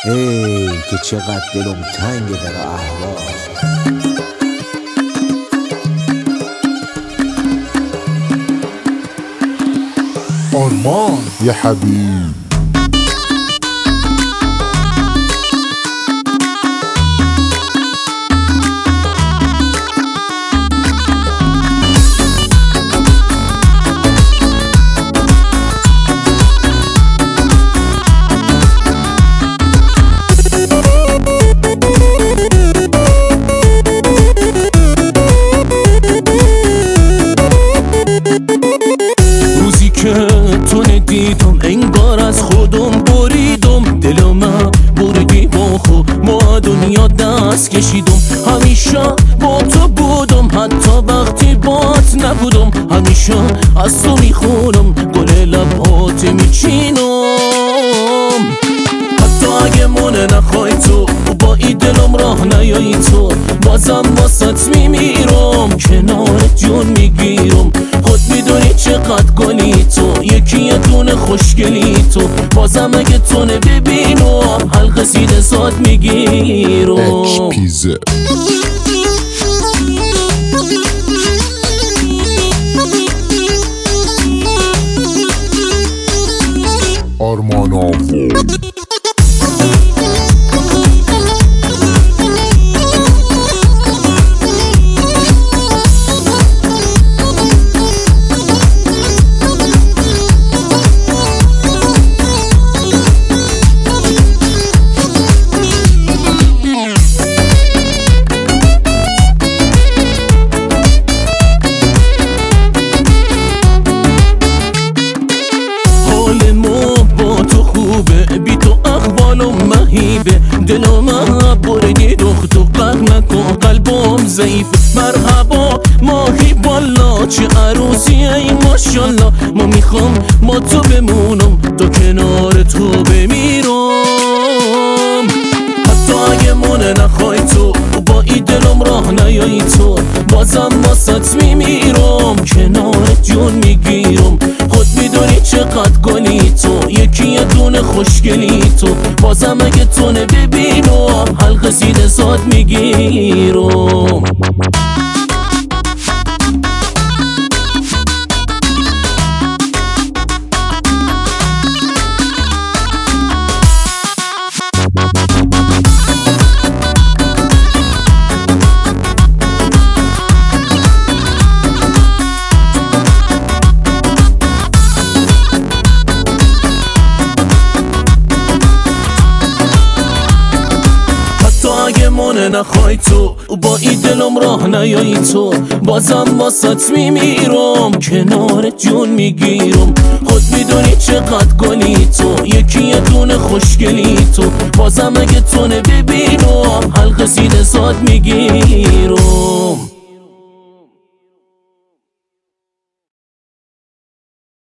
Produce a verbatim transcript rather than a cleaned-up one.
ای که چقدر دلم تنگ در احوال. آرمان يا حبيب. تو ندیدم انگار از خودم بریدم، دلم بردی با خود ما دنیا دست کشیدم. همیشه با تو بودم حتی وقتی بات نبودم، همیشه از تو میخونم گل لبات میچینم. حتی اگه من نخوای تو با این دلم راه نیایی تو، بازم واسط میمیرم کنارت جون میگیرم. خود میدونی چقدر گلی تو، یکی یه دونه خوشگلی تو، بازم اگه تو نببینم حلقه سینه زاد میگیرم. اچ پیزه آرمان آفو. بی تو اخبالم مهیبه، دلم بردی دخت و قهر نکن قلبم ضعیف. مرحبا ماهی بالا چه عروسی ای ماشالله، ما میخوام ما تو بمونم تا کنار تو بمیرم. حتی اگه من نخوای تو با این دلم راه نیایی تو، بازم واسط میمیرم کنارت جون میگیرم. خود میدونی چقدر گلی تو، یکی یه دونه خوشگلی تو، بازم اگه تو نببینم حلقه سینه زاد میگیرم. اگه من نخوای تو با این دلم راه نیایی تو، بازم واسط میمیرم کنارت جون میگیرم. خود میدونی چقدر گلی تو، یکی یه دونه خوشگلی تو، بازم اگه تو نببینم حلقه سینه زاد میگیرم.